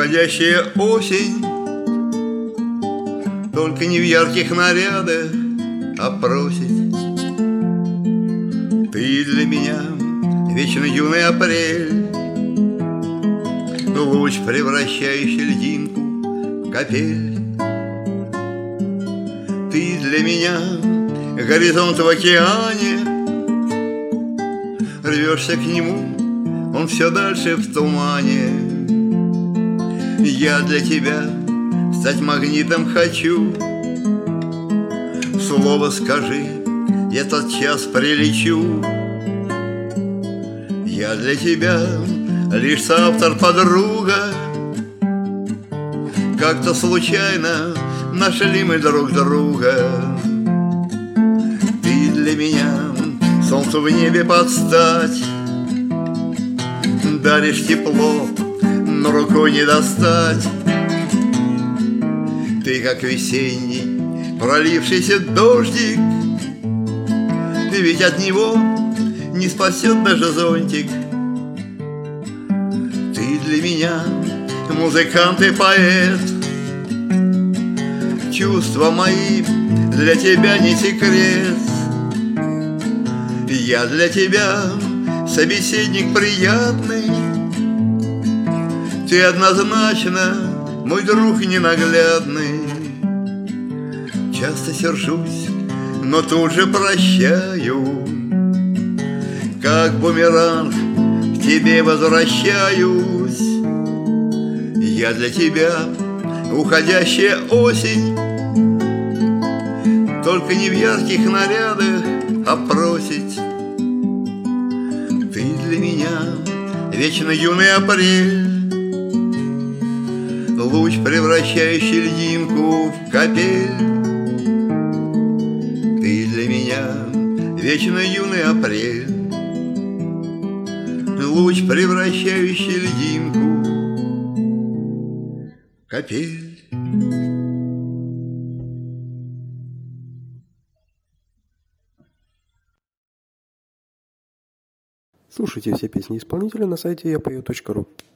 Уходящая осень, только не в ярких нарядах, а просит. Ты для меня вечно юный апрель, луч, превращающий льдинку в капель. Ты для меня горизонт в океане, рвешься к нему, он все дальше в тумане. Я для тебя стать магнитом хочу. Слово скажи, я тотчас прилечу. Я для тебя лишь соавтор, подруга. Как-то случайно нашли мы друг друга. Ты для меня солнцу в небе подстать, даришь тепло, но рукой не достать. Ты как весенний пролившийся дождик, ведь от него не спасет даже зонтик. Ты для меня музыкант и поэт, чувства мои для тебя не секрет. Я для тебя собеседник приятный, ты однозначно мой друг ненаглядный. Часто сержусь, но тут же прощаю, как бумеранг к тебе возвращаюсь. Я для тебя уходящая осень, только не в ярких нарядах, а просить. Ты для меня вечно юный апрель, луч, превращающий льдинку в капель. Ты для меня вечно юный апрель, луч, превращающий льдинку в капель. Слушайте все песни исполнителя на сайте yapою.ru.